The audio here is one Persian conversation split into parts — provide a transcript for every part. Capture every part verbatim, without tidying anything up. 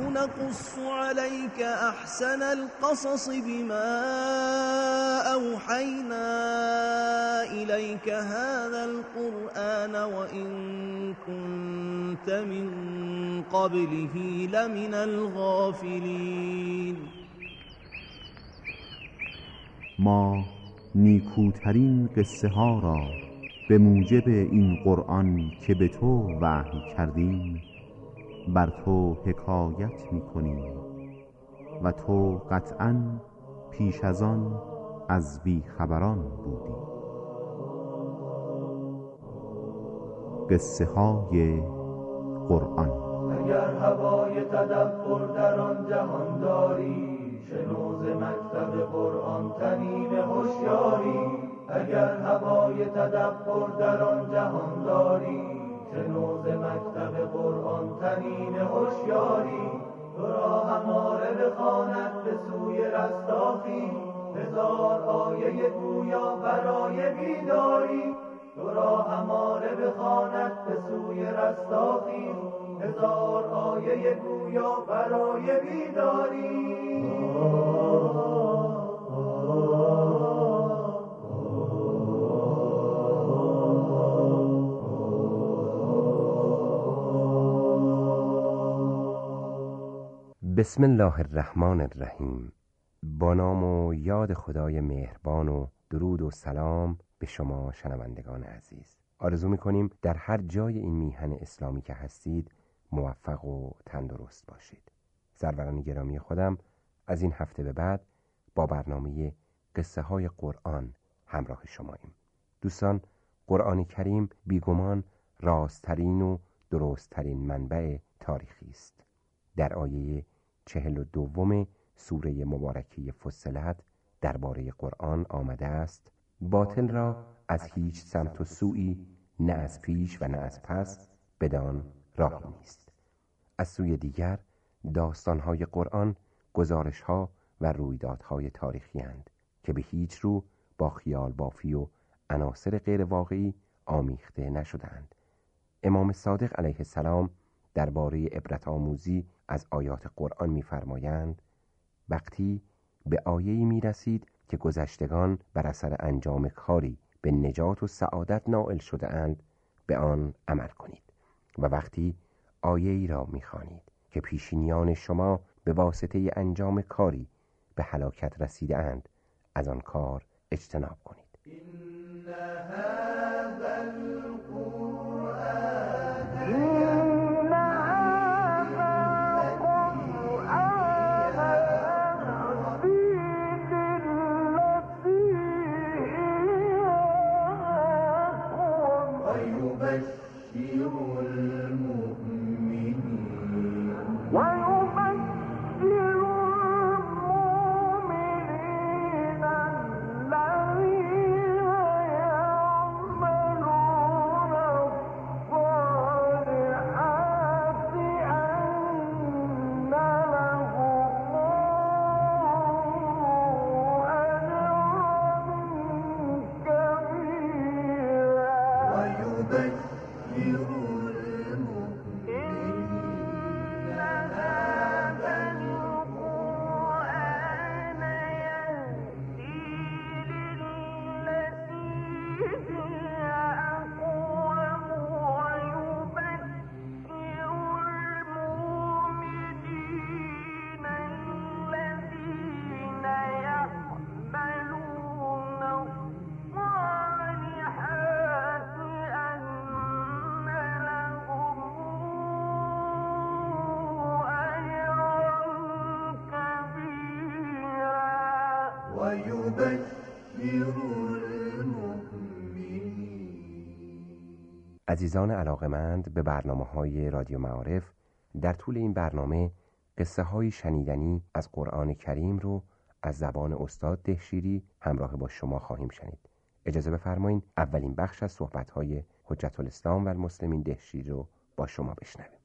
نقص عليك أحسن القصص بما أوحينا إليك هذا القرآن وإن كنت من قبله لمن الغافلين. ما نیکوترین قصه ها را به موجب این قرآن که به تو وحی کردیم بر تو حکایت می‌کنیم و تو قطعاً پیش از آن از بیخبران بودی. قصه های قرآن. اگر هوای تدبر در آن جهان داری، شنو ز مکتب قرآن تنین هوشیاری. اگر هوای تدبر در آن جهان داری، شنو ز مکتب قرآن تنین هوشیاری. تو را هماره بخواند به سوی رستاخی، هزار آیه گویا برای بیداری. تو را هماره بخواند به سوی رستاخی، هزار آیه گویا برای بیداری. بسم الله الرحمن الرحیم. با نام و یاد خدای مهربان و درود و سلام به شما شنوندگان عزیز. آرزو می‌کنیم در هر جای این میهن اسلامی که هستید موفق و تندرست باشید. سروران گرامی خودم، از این هفته به بعد با برنامه قصه های قرآن همراه شماییم. دوستان، قرآن کریم بیگمان راستترین و درستترین منبع تاریخی است. در آیه چهل و دوم سوره مبارکه فصلت درباره قرآن آمده است: باطل را از هیچ سمت و سویی، نه از پیش و نه از پس، بدان راهی نیست. از سوی دیگر داستان‌های قرآن گزارش‌ها و رویدادهای تاریخی اند که به هیچ رو با خیال بافی و عناصر غیر واقعی آمیخته نشدند. امام صادق علیه السلام درباره عبرت آموزی از آیات قرآن می‌فرمایند: وقتی به آیه‌ای می‌رسید که گذشتگان بر اثر انجام کاری به نجات و سعادت نائل شده اند، به آن عمل کنید، و وقتی آیه‌ای را می‌خوانید که پیشینیان شما به واسطه انجام کاری به هلاکت رسیده اند، از آن کار اجتناب کنید. إن هذا القرآن عزیزان علاقمند به برنامه‌های رادیو معارف، در طول این برنامه قصه های شنیدنی از قرآن کریم رو از زبان استاد دهشیری همراه با شما خواهیم شنید. اجازه بفرمایید اولین بخش از صحبت‌های حجت الاسلام و المسلمین دهشیری رو با شما بشنویم.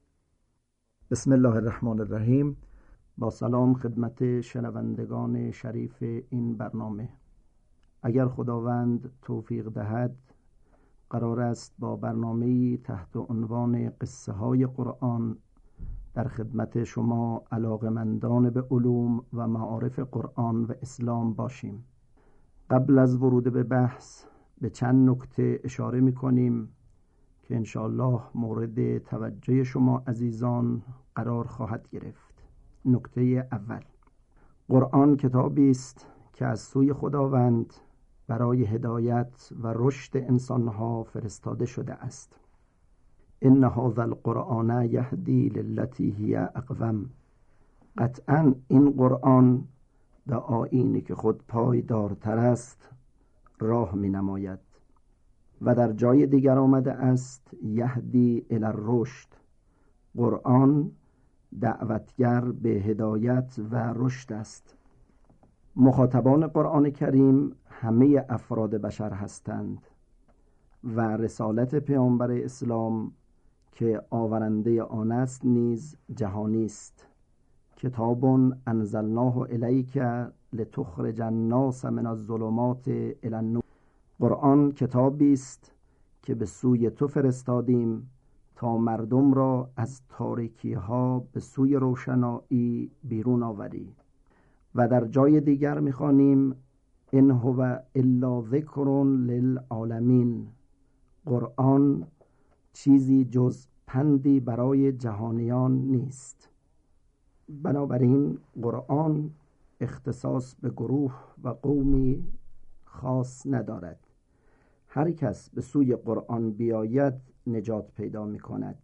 بسم الله الرحمن الرحیم. با سلام خدمت شنوندگان شریف این برنامه. اگر خداوند توفیق دهد، قرار است با برنامه‌ای تحت عنوان قصه های قرآن در خدمت شما علاقه‌مندان به علوم و معارف قرآن و اسلام باشیم. قبل از ورود به بحث به چند نکته اشاره می‌کنیم که انشاءالله مورد توجه شما عزیزان قرار خواهد گرفت. نکته اول: قرآن کتابی است که از سوی خداوند برای هدایت و رشد انسانها فرستاده شده است. ان هذا القرآن یهدی للتی هی اقوم. قطعاً این قرآن به آیینی که خود پایدارتر است راه می نماید. و در جای دیگر آمده است یهدی الی الرشد. قرآن دعوتگر به هدایت و رشد است. مخاطبان قرآن کریم همه افراد بشر هستند و رسالت پیامبر اسلام که آورنده آن است نیز جهانی است. کتاب انزلناه الیک لتخرج الناس من الظلمات الی النور. قرآن کتابی است که به سوی تو فرستادیم تا مردم را از تاریکی ها به سوی روشنایی بیرون آوری. و در جای دیگر می‌خوانیم ان هو الا ذکر للعالمین. قرآن چیزی جز پندی برای جهانیان نیست. بنابراین قرآن اختصاص به گروه و قومی خاص ندارد. هر کس به سوی قرآن بیاید نجات پیدا می کند.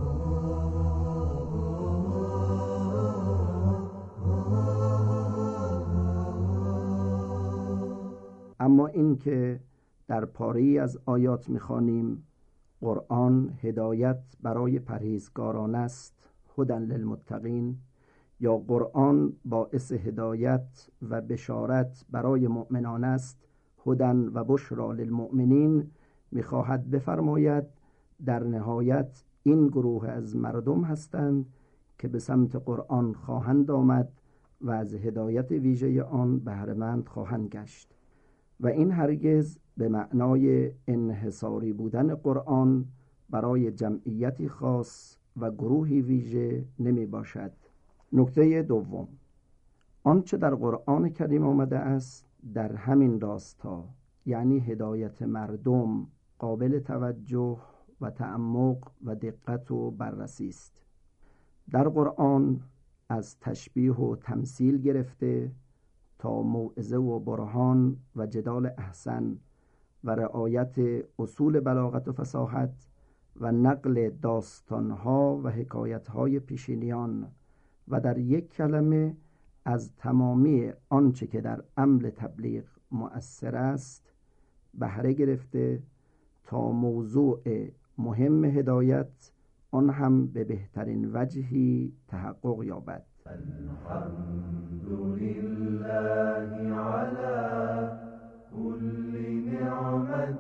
اما این که در پاره‌ای از آیات می‌خوانیم قرآن هدایت برای پرهیزگاران است، هدی للمتقین، یا قرآن باعث هدایت و بشارت برای مؤمنان است، هدی و بشری للمؤمنین، می‌خواهد بفرماید در نهایت این گروه از مردم هستند که به سمت قرآن خواهند آمد و از هدایت ویژه آن بهره‌مند خواهند گشت. و این هرگز به معنای انحصاری بودن قرآن برای جمعیتی خاص و گروهی ویژه نمی باشد. نکته دوم: آنچه در قرآن کریم آمده است در همین راستا، یعنی هدایت مردم، قابل توجه و تعمق و دقت و بررسی است. در قرآن از تشبیه و تمثیل گرفته تا موعظه و برهان و جدال احسن و رعایت اصول بلاغت و فصاحت و نقل داستانها و حکایتهای پیشینیان و در یک کلمه از تمامی آنچه که در عمل تبلیغ مؤثر است بهره گرفته تا موضوع مهم هدایت آن هم به بهترین وجهی تحقق یابد. الحمد لله على كل نعمة.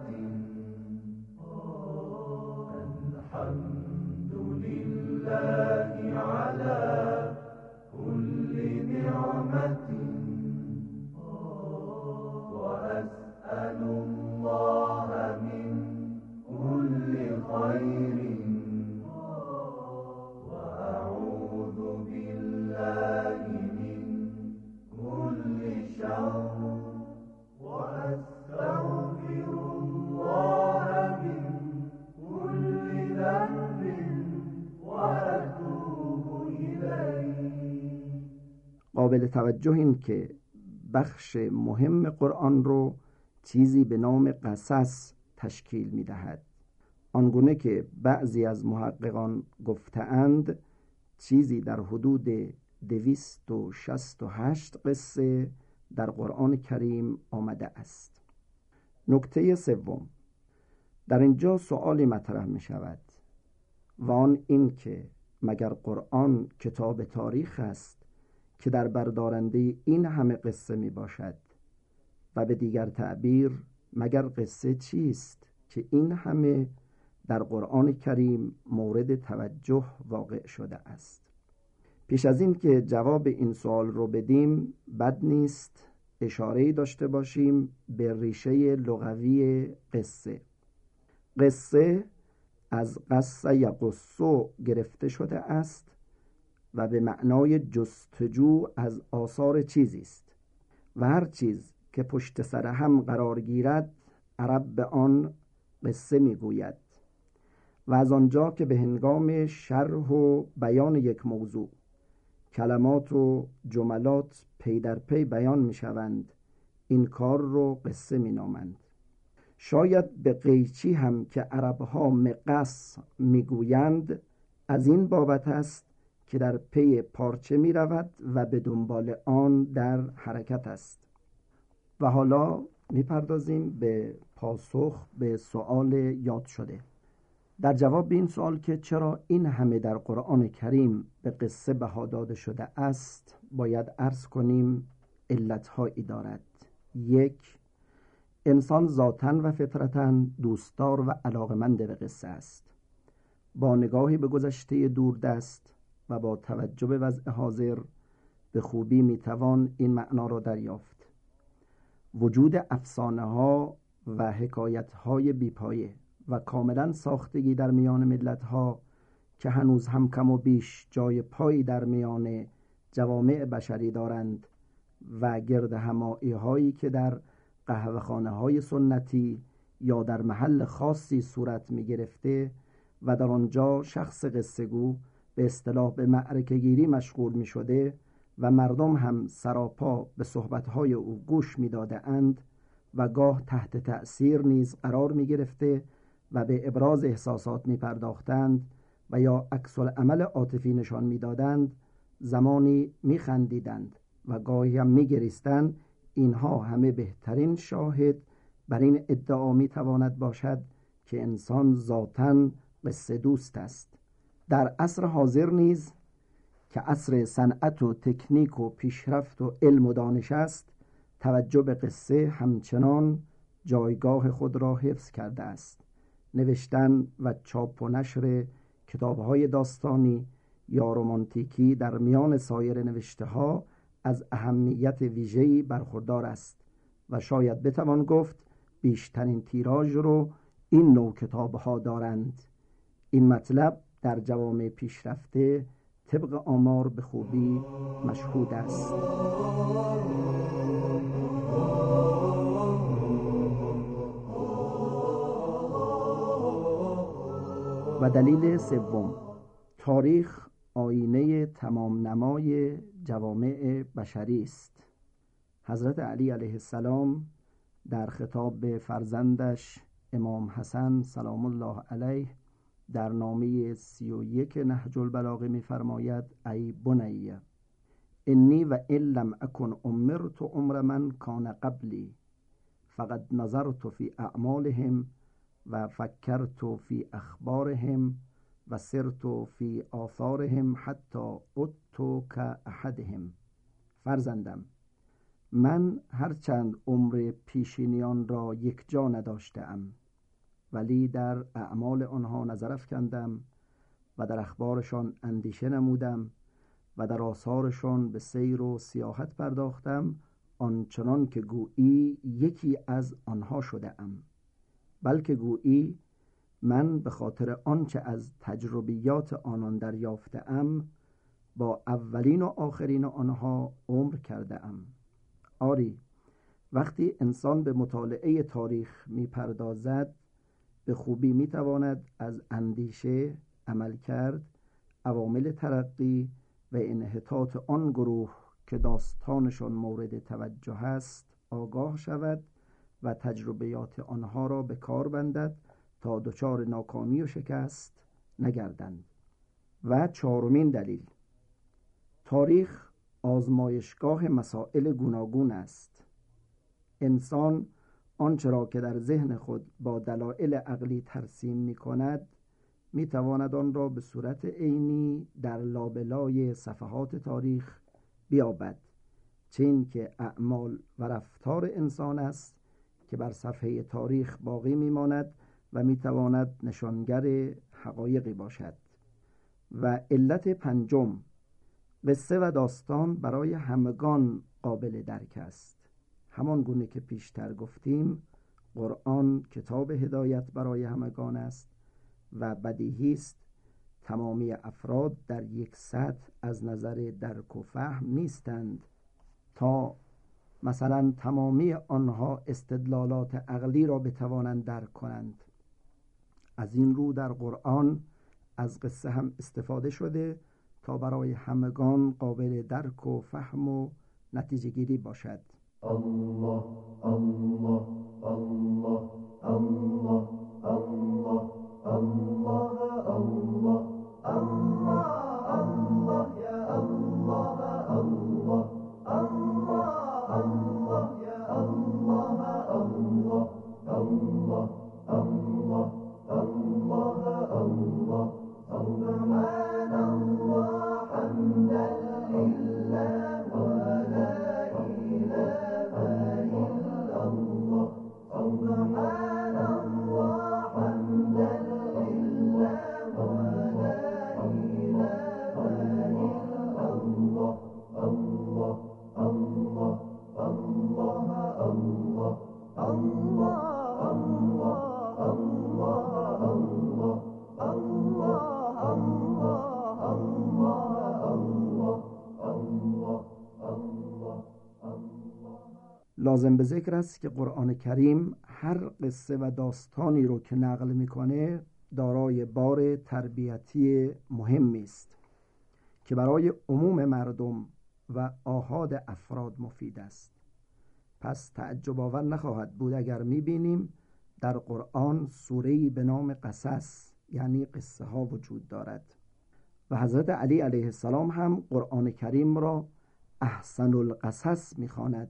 الحمد لله على كل نعمة. وأسأل الله من كل خير. وأعوذ بالله من كل شر. وأستغفر الله من كل ذنب وأتوب إليه. قابل توجه این که بخش مهم قرآن رو چیزی به نام قصص تشکیل می دهد. آنگونه که بعضی از محققان گفته‌اند چیزی در حدود دویست و شصت و هشت قصه در قرآن کریم آمده است. نکته سوم: در اینجا سؤالی مطرح می شود و آن این که مگر قرآن کتاب تاریخ است که در بردارنده این همه قصه می باشد؟ و به دیگر تعبیر مگر قصه چیست که این همه در قرآن کریم مورد توجه واقع شده است؟ پیش از این که جواب این سوال رو بدیم بد نیست اشاره‌ای داشته باشیم به ریشه لغوی قصه. قصه از قصه یقص گرفته شده است و به معنای جستجو از آثار چیزی است و هر چیز که پشت سر هم قرار گیرد عرب به آن قصه میگوید و از آنجا که به هنگام شرح و بیان یک موضوع کلمات و جملات پی در پی بیان می شوند، این کار رو قصه می نامند. شاید به قیچی هم که عربها مقص می گویند از این بابت است که در پی پارچه می رود و به دنبال آن در حرکت است. و حالا می پردازیم به پاسخ به سؤال یاد شده. در جواب این سوال که چرا این همه در قرآن کریم به قصه بها داده شده است، باید عرض کنیم علتهایی دارد. یک، انسان ذاتاً و فطرتاً دوستدار و علاقمند به قصه است. با نگاهی به گذشته دوردست و با توجه به وضع حاضر به خوبی میتوان این معنا را دریافت. وجود افسانه ها و حکایت های بیپایه و کاملا ساختگی در میان ملت ها که هنوز هم کم و بیش جای پایی در میان جوامع بشری دارند و گرد همایی هایی که در قهوه‌خانه های سنتی یا در محل خاصی صورت می گرفته و در آنجا شخص قصه گو به اصطلاح به معرکه گیری مشغول می شده و مردم هم سراپا به صحبتهای او گوش می داده اند و گاه تحت تأثیر نیز قرار می گرفته و به ابراز احساسات می پرداختند و یا عکس العمل عاطفی نشان می دادند، زمانی می خندیدند و گاهی هم می گریستند. اینها همه بهترین شاهد بر این ادعا می تواند باشد که انسان ذاتاً قصه دوست است. در عصر حاضر نیز که عصر صنعت و تکنیک و پیشرفت و علم و دانش است، توجه به قصه همچنان جایگاه خود را حفظ کرده است. نوشتن و چاپ و نشر کتاب‌های داستانی یا رمانتیکی در میان سایر نوشته‌ها از اهمیت ویژه‌ای برخوردار است و شاید بتوان گفت بیشترین تیراژ رو این نوع کتاب‌ها دارند. این مطلب در جوامع پیشرفته طبق آمار به خوبی مشهود است. و دلیل سوم، تاریخ آینه تمام نمای جوامع بشری است. حضرت علی علیه السلام در خطاب به فرزندش امام حسن سلام الله علیه در نامه سی و یک نهج البلاغه می فرماید: ای بنی انی و ان لم اکن امرت عمر من کان قبلی فقد نظرت فی اعمالهم و فکرت فی اخبارهم و سرت فی آثارهم حتی عدت کاحدهم. فرزندم، من هرچند عمر پیشینیان را یک جا نداشتم، ولی در اعمال آنها نظر افکندم و در اخبارشان اندیشه نمودم و در آثارشان به سیر و سیاحت پرداختم، آنچنان که گویی یکی از آنها شده ام، بلکه گویی من به خاطر آنچه از تجربیات آنان دریافته ام با اولین و آخرین آنها عمر کرده ام. آری، وقتی انسان به مطالعه تاریخ می پردازد به خوبی می تواند از اندیشه، عمل کرد، عوامل ترقی و انحطاط آن گروه که داستانشان مورد توجه است آگاه شود و تجربیات آنها را به کار بندد تا دچار ناکامی و شکست نگردند. و چهارمین دلیل، تاریخ آزمایشگاه مسائل گوناگون است. انسان آنچه را که در ذهن خود با دلایل عقلی ترسیم می کند می تواند آن را به صورت عینی در لابلای صفحات تاریخ بیابد، چه این که اعمال و رفتار انسان است که بر صفحه تاریخ باقی می ماند و می تواند نشانگر حقایقی باشد. و علت پنجم، قصه و داستان برای همگان قابل درک است. همان گونه که پیشتر گفتیم، قرآن کتاب هدایت برای همگان است و بدیهی است تمامی افراد در یک سطح از نظر درک و فهم نیستند تا مثلا تمامی آنها استدلالات عقلی را بتوانند درک کنند. از این رو در قرآن از قصه هم استفاده شده تا برای همگان قابل درک و فهم و نتیجه گیری باشد. الله الله الله الله الله الله الله الله الله یا الله الله الله الله یا الله الله الله الله الله الله سبحان الله حمدا لله ولا إله إلا الله سبحان الله حمدا لله ولا إله إلا الله الله الله الله الله الله لازم به ذکر است که قرآن کریم هر قصه و داستانی رو که نقل میکنه دارای بار تربیتی مهمی است که برای عموم مردم و آحاد افراد مفید است. پس تعجب آور نخواهد بود اگر میبینیم در قرآن سوره‌ای به نام قصص یعنی قصه ها وجود دارد و حضرت علی علیه السلام هم قرآن کریم را احسن القصص میخواند.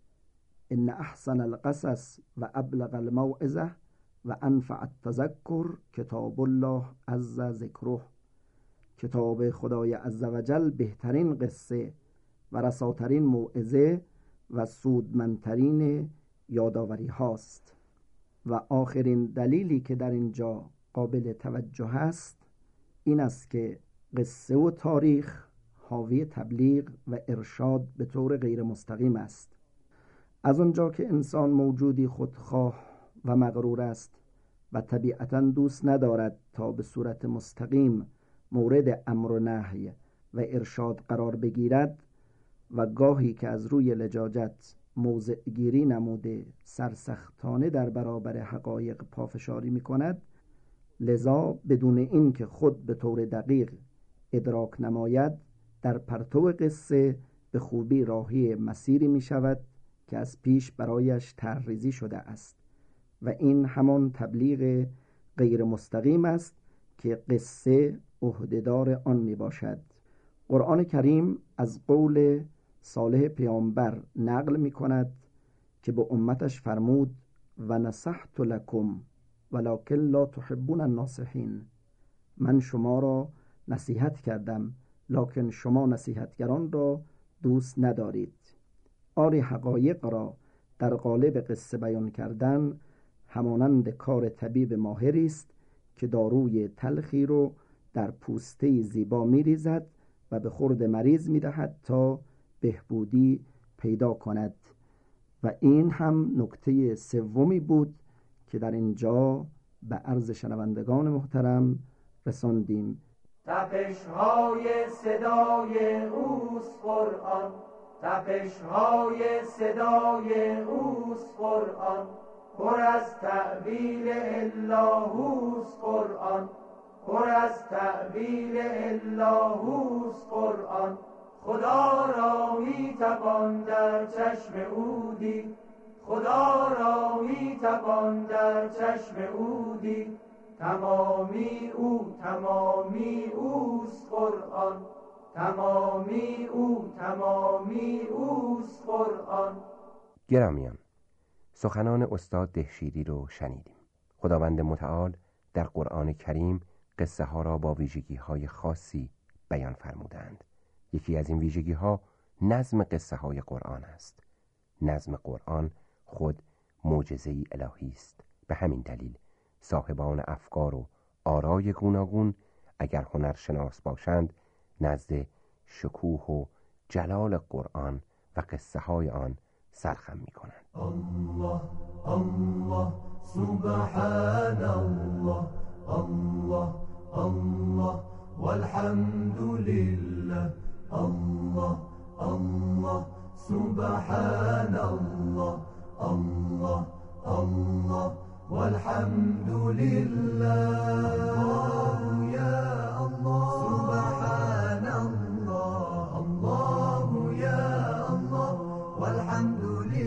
ان احسن القصص و ابلغ الموعظه و انفع التذکر کتاب الله عز ذکره. کتاب خدای عزوجل بهترین قصه و رساترین موعظه و سودمندترین یادآوری هاست. و آخرین دلیلی که در اینجا قابل توجه است این است که قصه و تاریخ حاوی تبلیغ و ارشاد به طور غیر مستقیم است. از آنجا که انسان موجودی خودخواه و مغرور است و طبیعتاً دوست ندارد تا به صورت مستقیم مورد امر و نهی و ارشاد قرار بگیرد و گاهی که از روی لجاجت موضع گیری نموده سرسختانه در برابر حقایق پافشاری می کند، لذا بدون این که خود به طور دقیق ادراک نماید در پرتو قصه به خوبی راهی مسیری می شود که از پیش برایش طرح‌ریزی شده است و این همان تبلیغ غیر مستقیم است که قصه عهدهدار آن می باشد. قرآن کریم از قول صالح پیامبر نقل می کند که به امتش فرمود و نصحت لکم ولکن لا تحبون الناصحین. من شما را نصیحت کردم لکن شما نصیحتگران را دوست ندارید. آری حقایق را در قالب قصه بیان کردن همانند کار طبیب ماهری است که داروی تلخی رو در پوسته زیبا می ریزد و به خورد مریض می دهد تا بهبودی پیدا کند. و این هم نکته سومی بود که در اینجا به عرض شنوندگان محترم رساندیم. تپش‌های صدای اوست قرآن، تپش‌های صدای اوست قرآن، پر از تعبیر اللهوست قرآن، پر از تعبیر اللهوست قرآن. خدا را می توان در چشم او دید، خدا را می توان در چشم او دید. تمامی او تمامی اوست قرآن، تمامی او تمامی اوست قرآن. گرامیان، سخنان استاد دهشیری رو شنیدیم. خداوند متعال در قرآن کریم قصه ها را با ویژگی های خاصی بیان فرمودند. یکی از این ویژگی ها نظم قصه های قرآن است. نظم قرآن خود معجزه‌ای الهی است. به همین دلیل صاحبان افکار و آرای گوناگون اگر هنرشناس باشند نزد شکوه و جلال قرآن و قصه های آن سرخم می کنند. الله الله سبحان الله الله الله والحمد لله الله الله سبحان الله الله الله والحمد لله الله يا الله سبحان الله الله يا الله والحمد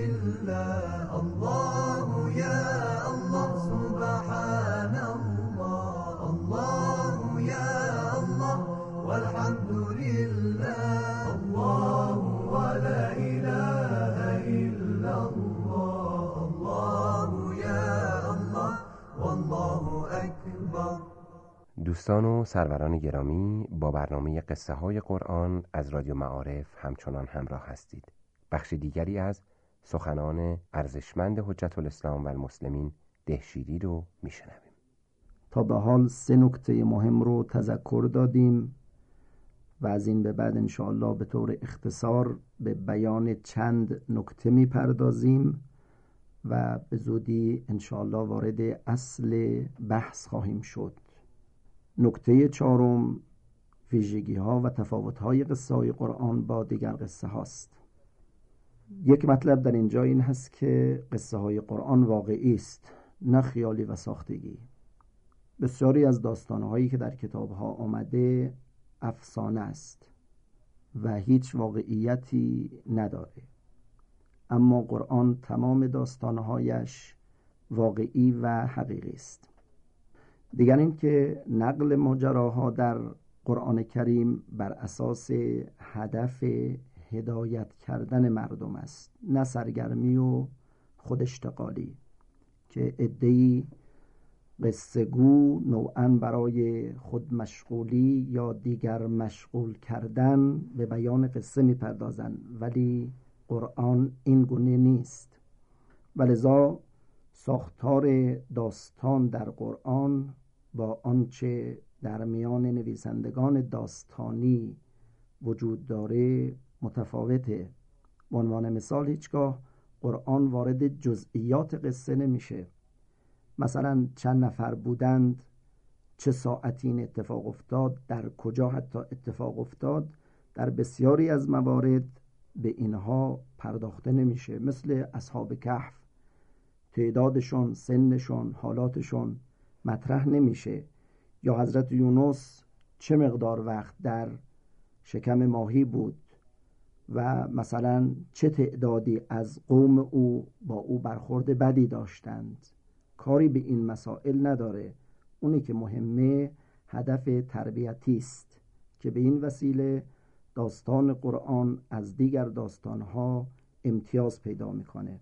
لله الله يا الله سبحان الله الله يا الله والحمد لله الله ولا إله إلا الله الله يا الله والله أكبر. دوستان و سروران گرامی، با برنامه قصه های قرآن از رادیو معارف همچنان همراه هستید. بخش دیگری از سخنان ارزشمند حجت الاسلام و المسلمین دهشیری رو میشنویم. تا به حال سه نکته مهم رو تذکر دادیم و از این به بعد انشاءالله به طور اختصار به بیان چند نکته میپردازیم و به زودی انشاءالله وارد اصل بحث خواهیم شد. نکته چهارم ویژگی ها و تفاوت های قصه های قرآن با دیگر قصه هاست. یک مطلب در اینجا این هست که قصه های قرآن واقعی است، نه خیالی و ساختگی. بسیاری از داستان هایی که در کتاب ها آمده افسانه است و هیچ واقعیتی نداره، اما قرآن تمام داستانهایش واقعی و حقیقی است. دیگر این که نقل ماجراها در قرآن کریم بر اساس هدف هدایت کردن مردم است، نه سرگرمی و خوداشتغالی که عده‌ای قصه گو نوعاً برای خود مشغولی یا دیگر مشغول کردن به بیان قصه میپردازند، ولی قرآن این گونه نیست. ولذا ساختار داستان در قرآن با آنچه در میان نویسندگان داستانی وجود داره متفاوته. به عنوان مثال هیچگاه قرآن وارد جزئیات قصه نمیشه، مثلا چند نفر بودند، چه ساعتی این اتفاق افتاد، در کجا حتی اتفاق افتاد، در بسیاری از موارد به اینها پرداخته نمیشه. مثل اصحاب کهف، تعدادشون، سنشون، حالاتشون مطرح نمیشه. یا حضرت یونس چه مقدار وقت در شکم ماهی بود و مثلا چه تعدادی از قوم او با او برخورد بدی داشتند. کاری به این مسائل نداره. اونی که مهمه هدف تربیتی است که به این وسیله داستان قرآن از دیگر داستانها امتیاز پیدا میکنه.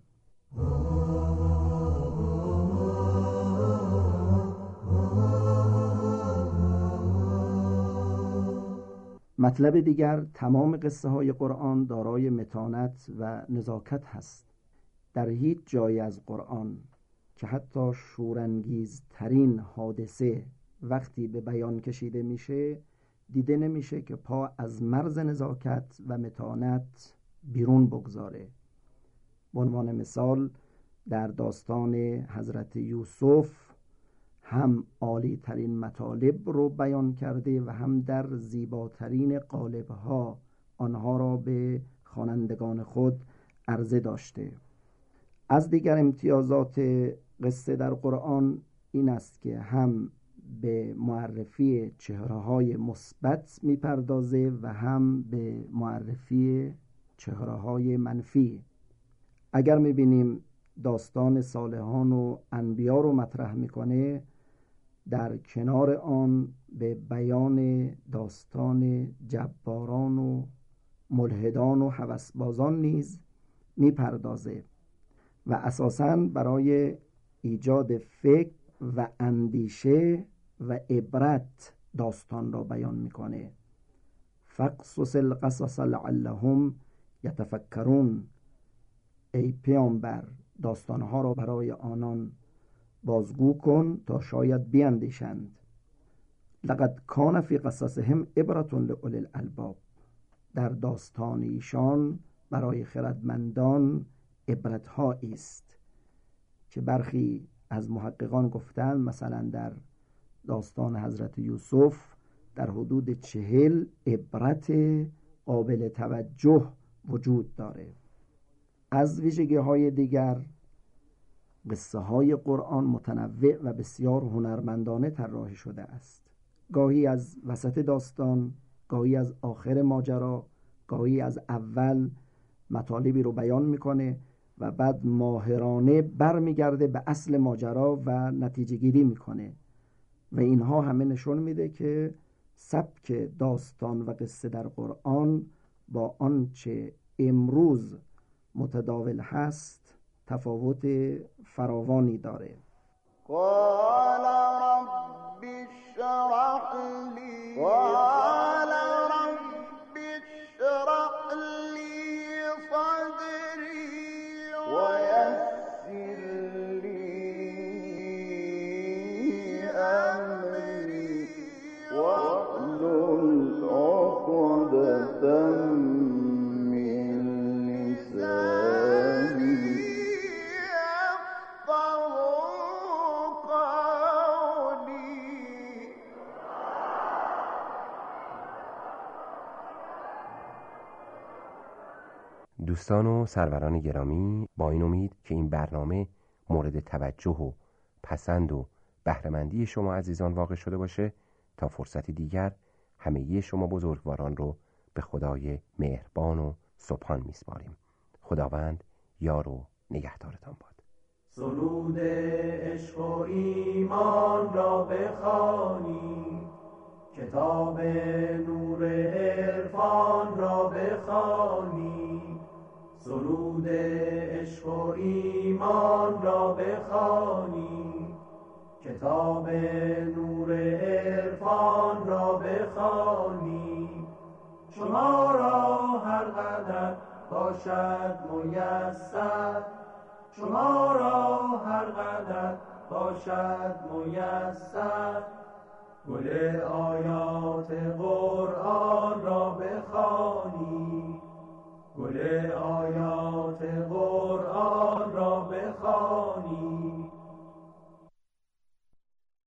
مطلب دیگر، تمام قصه های قرآن دارای متانت و نزاکت هست. در هیچ جای از قرآن که حتی شورانگیزترین حادثه وقتی به بیان کشیده میشه دیده نمیشه که پا از مرز نزاکت و متانت بیرون بگذاره. به عنوان مثال در داستان حضرت یوسف هم عالی ترین مطالب رو بیان کرده و هم در زیباترین قالب‌ها آنها را به خوانندگان خود عرضه داشته. از دیگر امتیازات قصه در قرآن این است که هم به معرفی چهره‌های مثبت می‌پردازه و هم به معرفی چهره‌های منفی. اگر می‌بینیم داستان صالحان و انبیا رو مطرح می‌کنه، در کنار آن به بیان داستان جباران و ملحدان و هوسبازان نیز می‌پردازه و اساساً برای ایجاد فکر و اندیشه و عبرت داستان را بیان میکنه. فقصص القصص لعلهم یتفکرون، ای پیامبر داستانها را برای آنان بازگو کن تا شاید بیاندیشند. لقد کان فی قصصهم عبرة لأولی الالباب، در داستان ایشان برای خردمندان عبرت‌هایی است که برخی از محققان گفتند مثلا در داستان حضرت یوسف در حدود چهل عبرت قابل توجه وجود داره. از ویژگی های دیگر، قصه های قرآن متنوع و بسیار هنرمندانه طراحی شده است. گاهی از وسط داستان، گاهی از آخر ماجرا، گاهی از اول مطالبی رو بیان میکنه و بعد ماهرانه برمیگرده به اصل ماجرا و نتیجه گیری میکنه و اینها همه نشون میده که سبک داستان و قصه در قرآن با آنچه امروز متداول هست تفاوت فراوانی داره. قال رب اشرح لی قال رب اشرح لی صدری ويسر لی امری واحلل عقدة دوستان و سروران گرامی، با این امید که این برنامه مورد توجه و پسند و بهره‌مندی شما عزیزان واقع شده باشه، تا فرصتی دیگر همگی شما بزرگواران رو به خدای مهربان و سبحان میسپاریم. خداوند یار و نگهدارتان باد. سرود عشق و ایمان را بخوانی، کتاب نور عرفان را بخوانی، سرود عشق و ایمان را بخوانی، کتاب نور عرفان را بخوانی. شما را هر قدر باشد میسر، شما را هر قدر باشد میسر، گل آیات قرآن را بخوانی، گل آیات